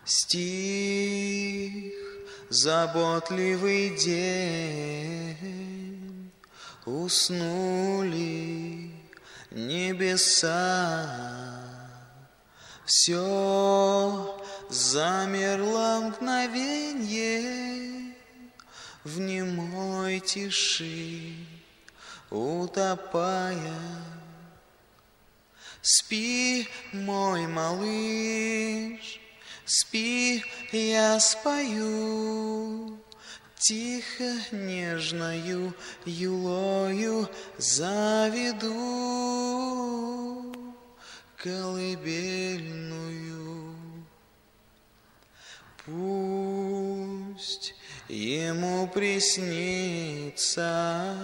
Стих, заботливый день, уснули небеса, все замерло мгновенье в немой тиши утопая. Спи, мой малыш, спи, я спою, тихо, нежною юлою заведу колыбельную. Пусть ему приснится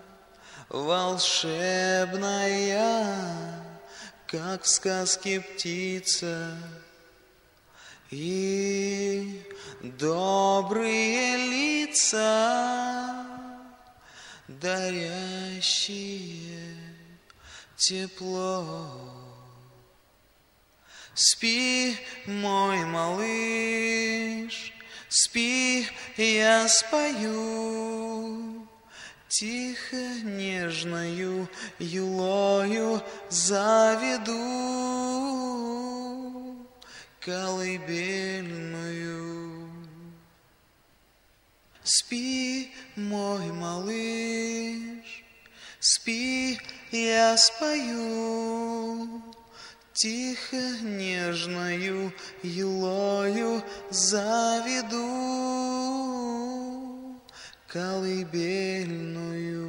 волшебная, как в сказке птица, и добрые лица, дарящие тепло. Спи, мой малыш, спи, я спою, тихо, нежною юлою заведу колыбельную. Спи, мой малыш, спи, я спою, тихо, нежною юлою заведу колыбельную.